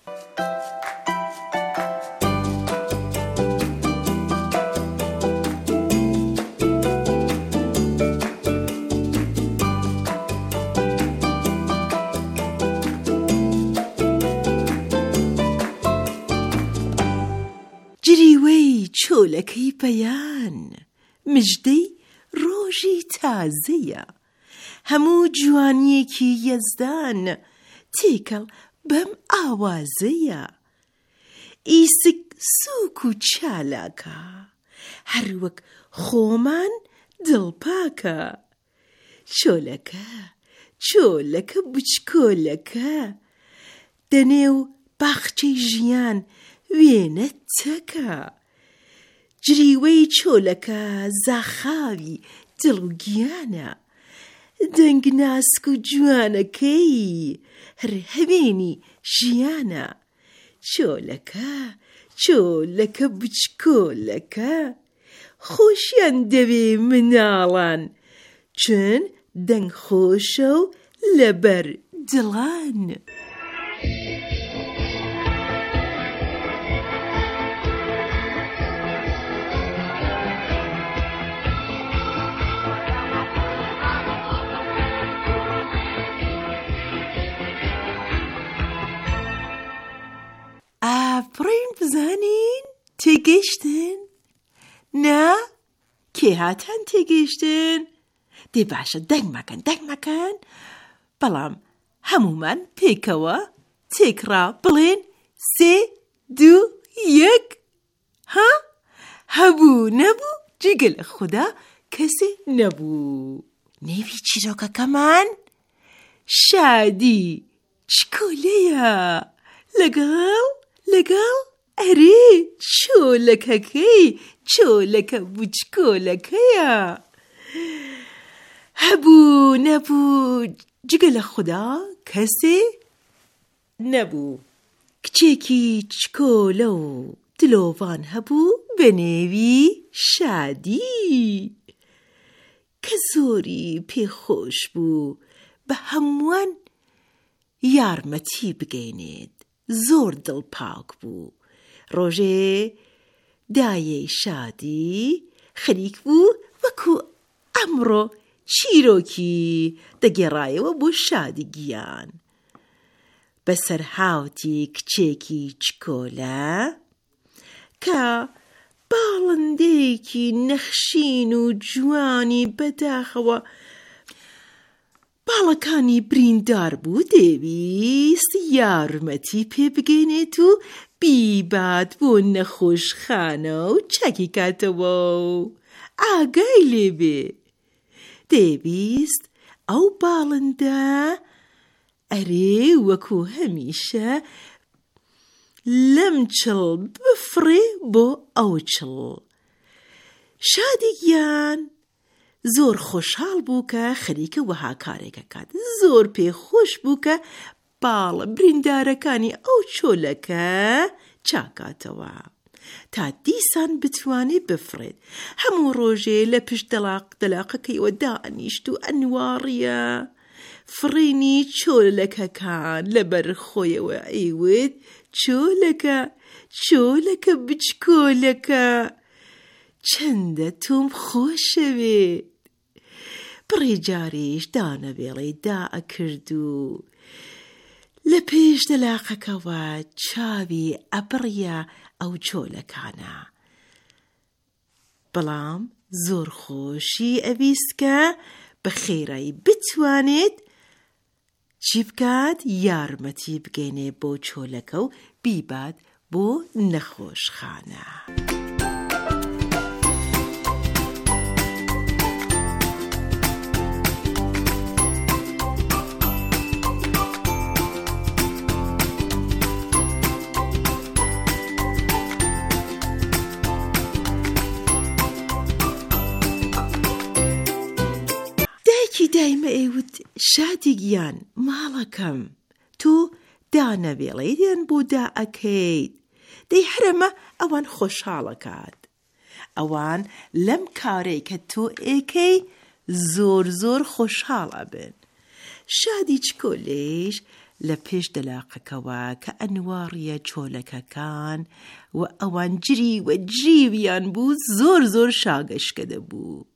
جریوەی چۆلەکەی پەیان، مژدەی ڕۆژی تازەیە. هەموو جوانیەکی یەزدان تێکەڵ بەم ئاوازەیە. ئیسک سووک و چالاکە، هەر وەک خۆمان دڵپاکە. چۆلەکە چۆلەکە بچکۆلەکە، دەنێو باخچەی ژیان وێنە تەکە. جریوەی چۆلەکە زاخاوی دڵ و گیانە، دەنگ ناسک و جوانەکەی هەر هەوێنی ژیانە. چۆلەکە چۆلەکە بچکۆلەکە، خۆشیان دەوێ مناڵان، چون دەنگ خۆشە و لەبەر دڵان. ئافرین بزانین تێگەیشتن؟ نا؟ کێ هاتان تێگەیشتن؟ دێ باشە دەنگ مەکەن دەنگ مەکەن، بەڵام هەمومان پێکەوە تێکڕا بڵێن سێ دوو یەک. ها؟ هەبوو نەبوو جگە لە خوددا کەسێ نەبوو. نێوی چیرۆکەکەمان شادی چکۆلەیە، لەگەڵ لەگەڵ ئەرێ چۆلەکەکەی چۆلەکە بچکۆلەکەیە. هەبوو نەبوو جگە لە خوددا کەسێ نەبوو. کچێکی چکۆلە و دلۆڤان هەبوو بە نێوی شادی، کە زۆری پێخۆش بوو بە هەمووان یارمەتی بگەینێت. زۆر دڵپاک بوو. ڕۆژێ دایەی شادی خەریک بوو وەکو ئەمڕۆ چیرۆکی دەگێڕایەوە بۆ شادی گیان. بەسەر هاوتی کچێکی چکۆلە کە باڵندەیەکی نەخشین و جوانی بەداخەوە باڵەکانی بریندار بوو، دەویست یارمەتی پێ بگەینێت و بیبات بۆ نەخۆشخانە و چاکی کاتەوە و ئاگای لێبێ. دەویست ئەو باڵندە ئەرێ وەکو هەمیشە لەم چڵ بفڕێ بۆ ئەو چڵ. شادی گیان زۆر خۆشحاڵ بوو کە خەریکە وەها کارێکە کات. زۆر پێخۆش بوو کە باڵە بریندارەکانی ئەو چۆلەکە چاکاتەوە تا دیسان بتوانێت بفڕێت. هەموو ڕۆژێ لە پشت دەلاق دەلاقەکەیەوە دانیشت و ئەنواڕیە فڕینی چۆلەکەکان لەبەر خۆیەوە ئەیوت چۆلەکە چۆلەکە بچکۆلەکە چەندە تۆم خۆشەوێت. بڕێ جاریش دانەبێڵەی دائەکرد و لە پێش پێش دەلاقەکەوە چاوی ئەبڕیە ئەو چۆلەکانە، بەڵام زۆر خۆشی ئەویست کە بە خێرایی بتوانێت چی بکات؟ یارمەتی بگەینێ بۆ چۆلەکە و بیبات بۆ نەخۆشخانە. دایمە ئێوت شادی گیان ماڵەکەم تۆ دانەوێڵەیدێن بۆ دائەکەیت دەی هەرەمە ئەوان خۆشحاڵەکات، ئەوان لەم کارەی کە تۆ ئێکەی زۆر زۆر خۆشحاڵە بن. شادی چکۆلێش لە پێش دەلاقەکەوە کە ئەنواڕیە چۆلەکەکان و ئەوان جری و جیویان بوو زۆر زۆر شاگەشکە دەبوو.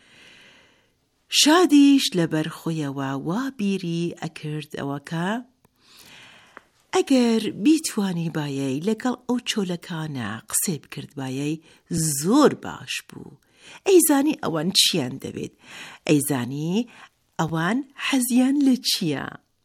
شادیش لەبەر خۆیەوە وا بیری ئەکرد ئەوەکە ئەگەر بیتوانی بایەی لەگەڵ ئەو چۆلەکانە قسەی بکرد بایەی زۆر باش بوو. ئەیزانی ئەوان چیان دەوێت، ئەیزانی ئەوان حەزیان لە چییە.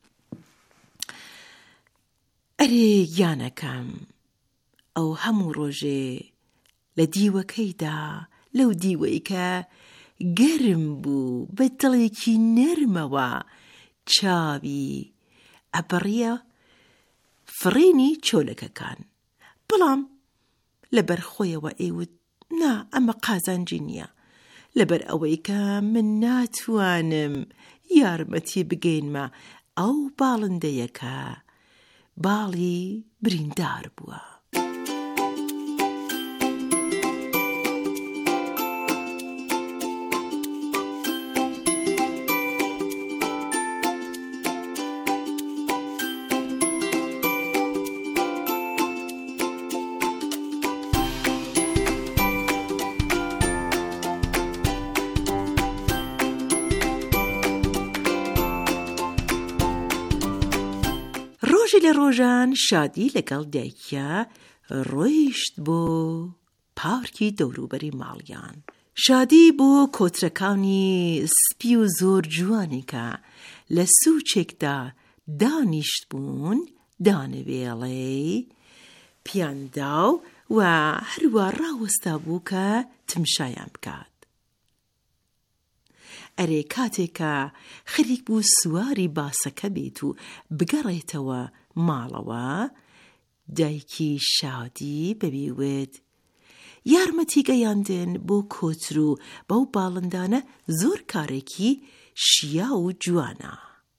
ئەرێ گیانەکەم ئەو هەموو ڕۆژێ لە دیوەکەیدا لەو دیوەی کە گەرم بوو بە دڵێکی نەرمەوە چاوی ئەبڕیە فڕینی چۆلەکەکان، بەڵام لەبەر خۆیەوە ئێوت نا ئەمە قازانجی نییە، لەبەر ئەوەی کە من ناتوانم یارمەتی بگەینمە ئەو باڵندەیەکە باڵی بریندار بووە. ڕۆژی لە ڕۆژان شادی لەگەڵ دایکە ڕۆیشت بۆ پارکی دەوروبەری ماڵیان. شادی بۆ کۆترەکانی سپی و زۆر جوانی کە لە سوچێکدا دانیشت بوون دانەوێڵەی پیانداو و هەروە ڕاوەستا بوو کە تمشایان بکات. ئەرێ کاتێکە خەریک بوو سواری باسەکە بێت و بگەڕێتەوە ماڵەوە، دایکی شادی بەبیوێت یارمەتی گەیاندن بۆ کۆتر و بەو باڵندانە زۆر کارێکی شیا و جوانە.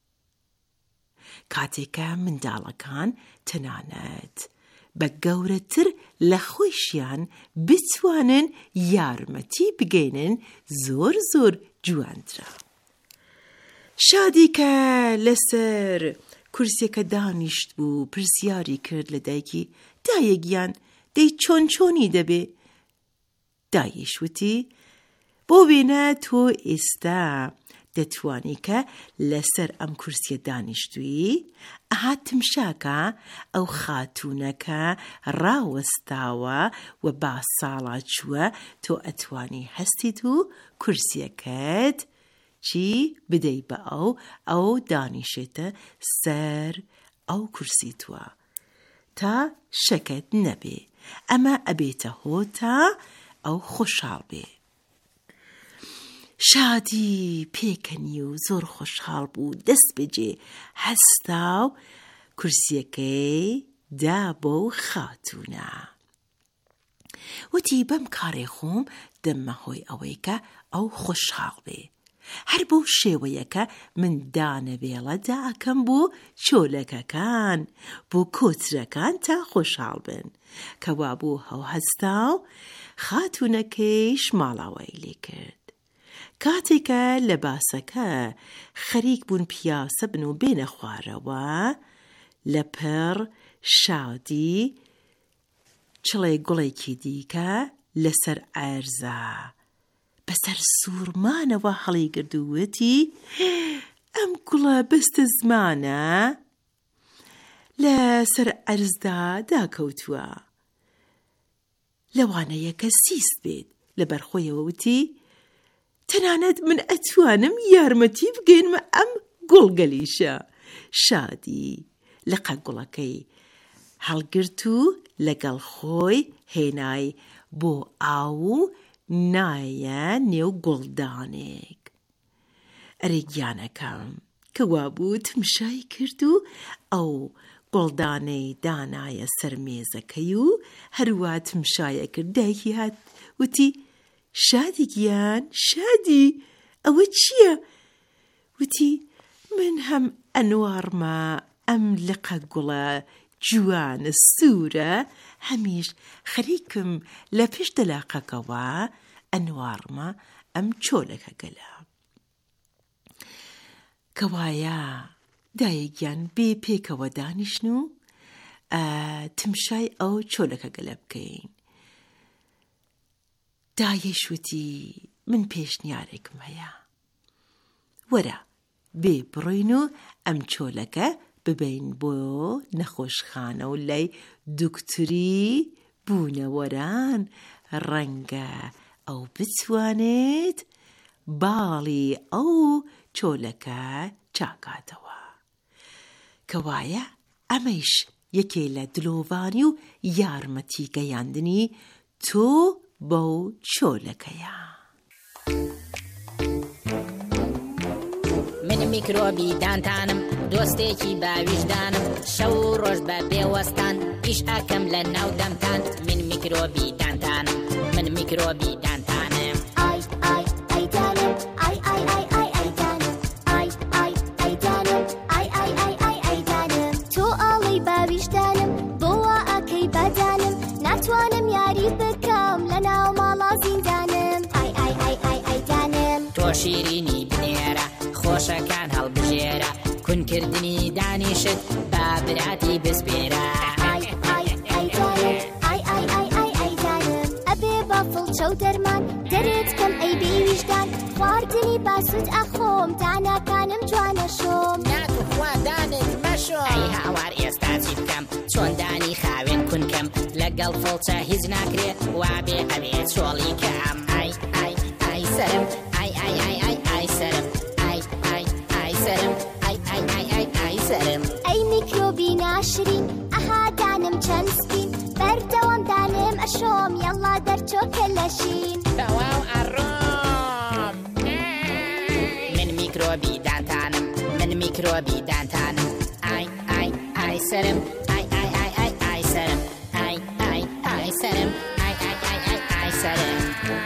کاتێکە منداڵەکان تەنانەت بە گەورەتر لە خۆیشیان بتوانن یارمەتی بگەینن زۆر زۆر جوانترە. شادی کە لەسەر کورسێکە دانیشت بوو پرسیاری کرد لە دایکی دایەگیان دەی چۆن چۆنی دەبێ؟ داییش وتی بۆ بێنە تۆ ئێستا دەتوانی کە لەسەر ئەم کورسیە دانیشتووی ئەهات تمشاکە ئەو خاتوونەکە ڕاوەستاوە و با ساڵا چووە تۆ ئەتوانی هەستیت و کورسیەکەت چی بدەی بە ئەو ئەو دانیشێتە سەر ئەو کورسی تووە تا شەکەت نەبێ، ئەمە ئەبێتە هۆتا ئەو خۆشحاڵ بێ. شادی پێکەنی و زۆر خۆشحاڵ بوو، دەست بەجێ هەستا و کورسیەکەی دا بۆ خاتوونە. وتی بەم کارێ خۆم دەممە هۆی ئەوەی کە ئەو خۆشحاڵ بێ، هەر بەو شێوەیەکە من دانەوێڵە داکەم بۆ چۆلەکەکان بۆ کۆترەکان تا خۆشحاڵ بن. کەوا بوو هەو هەستا و خاتوونەکەیش ماڵاوای لێ کرد. کاتێکە لە باسەکە خەریک بوون پیاسە بن و بێنە خوارەوە، لە پڕ شادی چڵێ گوڵێکی دیکە لەسەر ئەرزە بەسەر سوورمانەوە هەڵی گردووەتی ئەم گوڵە بەستە زمانە. لە سەر ئەرزدا داکەوتووە. لەوانەیە کە سیست بێت لەبەر خۆیەوە وتی تەنانەت من ئەتوانم یارمەتی بگەینمە ئەم گوڵگەلیشە. شادی لە قەگوڵەکەی هەڵگرت و لەگەڵ خۆی هێنای بۆ ئاو و نایە نێو گوڵدانێک. ئەرێ گیانەکەم کە وابوو تمشای کرد و ئەو گوڵدانەی دانایە سەر مێزەکەی و هەروە تمشایە کرد. دایکی هات وتی شادی گیان، شادی ئەوە چییە؟ وتی من هەم ئەنوارمە ئەم لقە گوڵە جوانە سوورە هەمیش خەریکم لە پێش دەلاقەکەوە ئەنوارمە ئەم چۆلەکە گەلە. کەوایە دایەگیان بێ پێکەوە دانیشن و تمشای ئەو چۆلەکە گەلە بکەین. دایەشوتی من پێشنیارێکم هەیە، وەرە بێ بڕۆین و ئەم چۆلەکە ببین بۆ نەخۆشخانە و لای دوکتوری بوونەوەران، ڕەنگە ئەو بتوانێت باڵی ئەو چۆلەکە چاکاتەوە. کەوایە ئەمەش یەکێ لە دلۆڤانی و یارمەتی گەیاندنی تۆ بەو چۆلەکەیە. من میکرۆبی دانتانم، دۆستێکی باویژدانم، شەو ڕۆژ بە بێوەستان ئیش ئەکەم لە ناو دەمتان. من میکرۆبی دانتانم، من میکرۆبی دانتانم. ئای ئای ئای دانم، ئای ئای ئای ئای ئای دانم، ئای ئای ئای دانم، ئای ئای ئای ئای ئای دانم. تۆ ئاڵی باویژدانم، بۆ وا ئەکەی بەدانم، ناتوانم یاری بکەم لە ناو ماڵا زیندانم. ئای ئای ئای ئای ئای دانم. تۆ شیرینی بنێرە خۆشەکان هەڵبژێرە، کونکردنی دانیشت با براتی بسپێرە. ئای ئای ئای دانم، ئای ئای ئای ئای ئای دانم. ئەبێ بەفڵ چەو دەرمان دەرێت کەم ئەی بێویژدان، خواردنی باسوود ئەخۆم داناکانم جوانە شۆم. ناتو خوا دانت مەشۆ. ئەی هاوار ئێستا چی بکەم، چۆن دانی خاوێن کونکەم، لەگەڵ فڵچە هیچ ناکرێت وابێ ئەبێ چۆڵی کەم. ئای ئای ئای سەرم، ئای ئای ئای ئای ئای سەرم، ئای ئای ئای سەرم، ئای ئای ئای ئای ئای سەرم. ئەی میکرۆبی ناشرین، ئەها دانم چەند سپین، بەردەوام دانم ئەشۆم یەڵا دەرچۆکە لەشین. تەواو ئەڕۆم. من میکرۆبی دانتانم، من میکرۆبی دانتانم. ئای ئای ئای سەرم، ئای ئای ئای ئای ئای سەرم، ئای ئای ئای سەرم، ئای ئای ئای ئای ئای سەرم.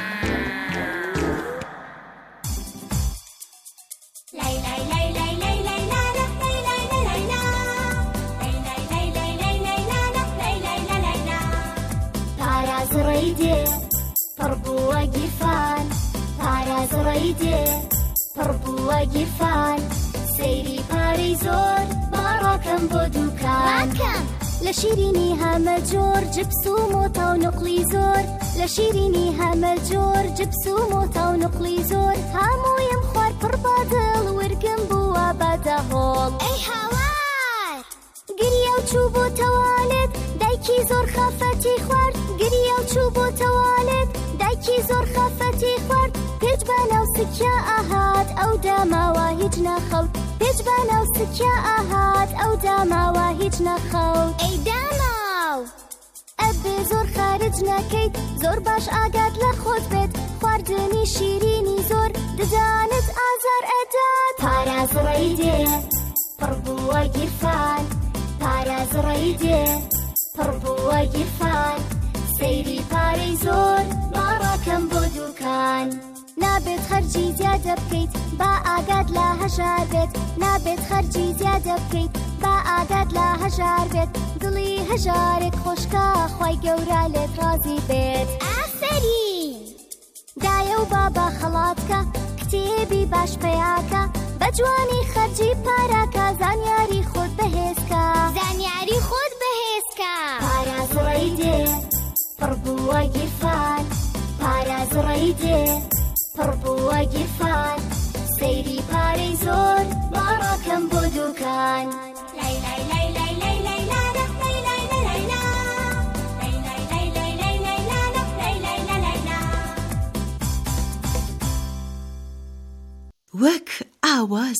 لای لای لای لای لای لای لالا، لای لای لای لای لا، لای لای لای لای لای لای لالا، لای لای لای لای لا. پاراز ڕێیدێ پڕ بووە گیرفان، پاراز ڕێیدێ پڕ بووە گیرفان، سەیری پارەی زۆر باڕاکەم بۆ دووکان. لە شیرینی هەمە جۆر جبس و مۆتا و نقلی زۆر، لە شیرینی هەمە جۆر جبس و مۆتا و نقلی زۆر، هەموویم خوارد پڕ بەدڵ ورگم بووە بەدەهۆڵ. ئەی هاوار گریە و چوو بۆ تەوالێت، دایکی زۆر خەفەتی خوارد، گریە و چوو بۆ تەوالێت، دایکی زۆر خەفەتی خوارد، پێچ بە ناو سکیا ئاهات ئەو داماوە هیچ نەخەوت، پێچ بە ناو سکیا ئاهات ئەو داماوە هیچ نەخەوت. ئەی داماو ئەبێ زۆر خارج نەکەیت، زۆر باش ئاگات لە خۆت بێت، خواردنی شیرینی زۆر ددانت ئازار ئەدات. پاراز ڕێیدێ پڕ بووە گیرفان، پاراز ڕێیدێ پڕ بووە گیرفان، سەیری پارەی زۆر باڕاکەم بۆ دووکان. نابێت خەرجی زیادە بکەیت با ئاگات لە هەژار بێت، نابێت خەرجی زیادە بکەیت با ئاگات لە هەژار بێت، دڵی هەژارێک خۆشکە خوای گەورە لێت ڕازی بێت. ئافەرین دایە و بابا خەڵاتکە، کتێبی باش پەیاکە، بە جوانی خەرجی پارەکە، زانیاری خۆت بەهێزکە، زانیاری خۆت بەهێزکە. پاراز ڕێیدێ پڕ بووە گیرفان، پاراز ڕێیدێ پڕ بووە گیرفان، سەیری پارەی زۆر باڕاکەم بۆ دووکان. لای لای لای لای لای لای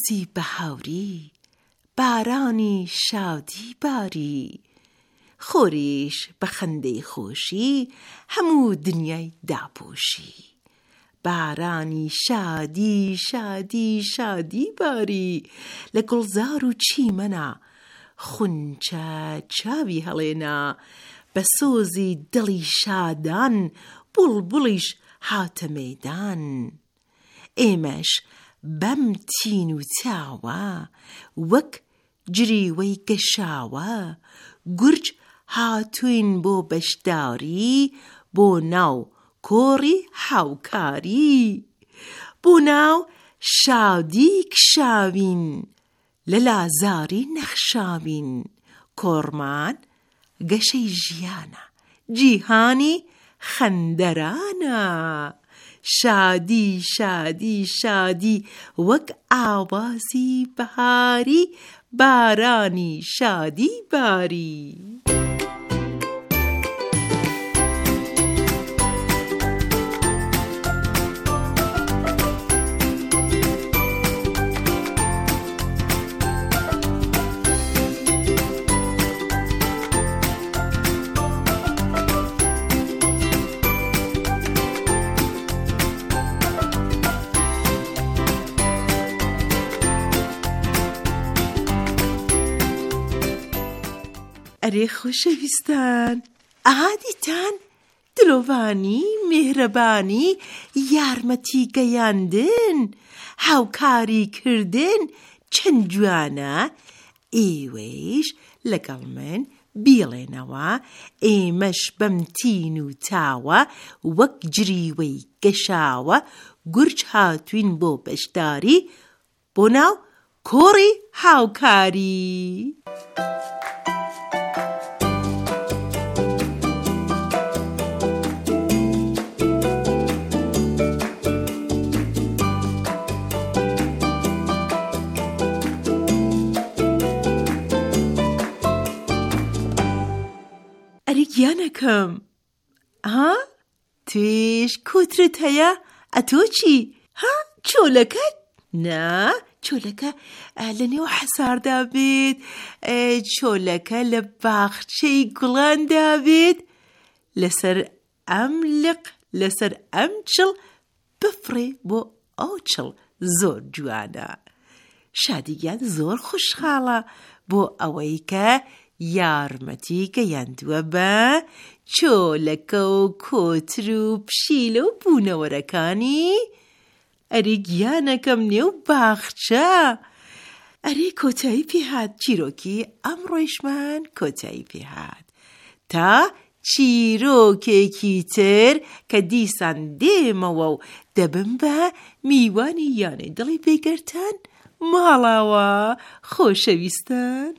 ئاوازی بەهاوری بارانی شادی باری خۆریش بە خەندەی خۆشی هەموو دنیای داپۆشی بارانی شادی شادی شادی باری لە گوڵزار و چیمەنە خونچە چاوی هەڵێنا بە سۆزی دڵی شادان بوڵبوڵیش هاتە مەیدان ئێمەش بەم تین و چاوە وەک جریوەی گەشاوە گورج هاتوین بۆ بەشداری بۆ ناو کۆڕی هاوکاری بۆ ناو شادی کشاوین لە لازاری نەخشاوین کۆڕمان گەشەی ژیانە جیهانی خەندەرانە شادی شادی شادی وەک ئاوازی بەهاری بارانی شادی باری ئەرێ خۆشەویستان ئاهادیتان دلۆڤانی میهرەبانی یارمەتی گەیاندن هاوکاری کردن چەند جوانە ئێوەیش لەگەڵ من بیڵێنەوە ئێمەش بەم تین و تاوە وەک جریوەی گەشاوە گورج هاتوین بۆ بەشداری بۆ ناو کۆڕی هاوکاری گیانەکەم ها توێش کۆترت هەیە ئەتۆ چی ها چۆلەکەت نا چۆلەکە لە نێو حەساردا بێت چۆلەکە لە باخچەی گوڵاندا بێت لەسەر ئەم لق لەسەر ئەم چڵ بفڕێ بۆ ئەو چڵ زۆر جوانە شادیگیان زۆر خوشحاڵە بۆ ئەوەی کە یارمەتی گەیاندووە بە چۆلەکە و کۆتر و پشیلە و بوونەوەرەکانی ئەرێ گیانەکەم نێو باخچە ئەرێ کۆتایی پێهات چیرۆکی ئەمڕۆیشمان کۆتایی پێهات تا چیرۆکێکی تر کە دیسان دێمەوە و دەبم بە میوانی یانەی دڵی بێگەرتان ماڵاوە خۆشەویستان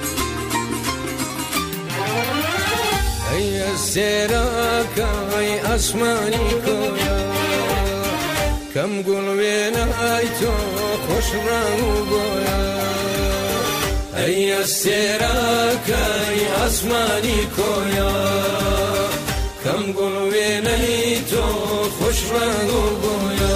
سێرەکەی ئاسمانی کۆیا کەم گوڵ وێنەی تۆ خۆشڕان و بۆیە ئەی ئەستێراکەی ئاسمانی کۆیا کەم گوڵ وێنەی تۆ خۆشڕان و بۆیە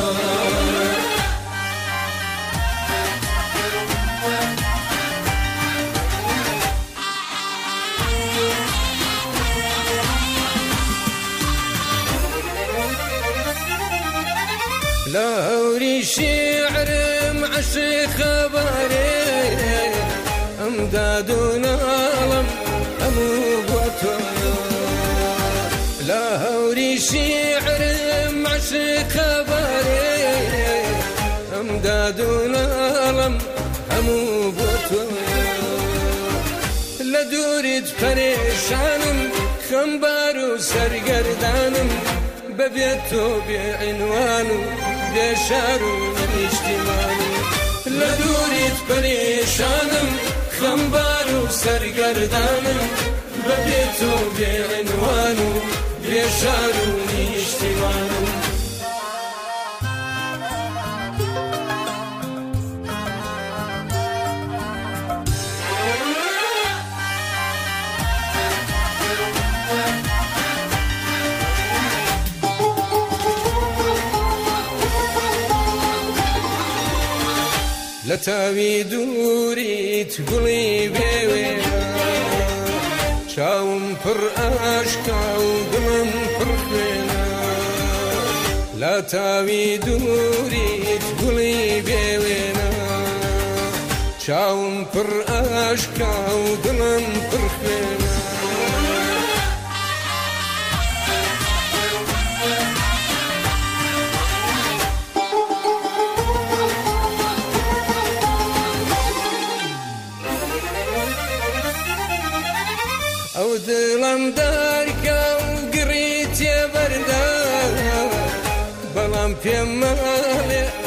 لا هوري شعرم عشق خبري أمدادنا ألم أموبتو لا هوري شعرم عشق خبري أمدادنا ألم أموبتو لدورت پريشانم خمبارو سرگردانم ببيتو بعنوانو بشارو اجتماعي لدوريت بريشانم خمبارو سرگردانم ببيتو بعنوانو بشارو اجتماعي لتاوي دوريت قلي بيوينا شاوم پر اشكا ودمم پر خينا لا تاوي دوريت قلي بيوينا شاوم پر اشكا ودمم پر خينا او دلم داركا وقريت يا بردا بلام في مالي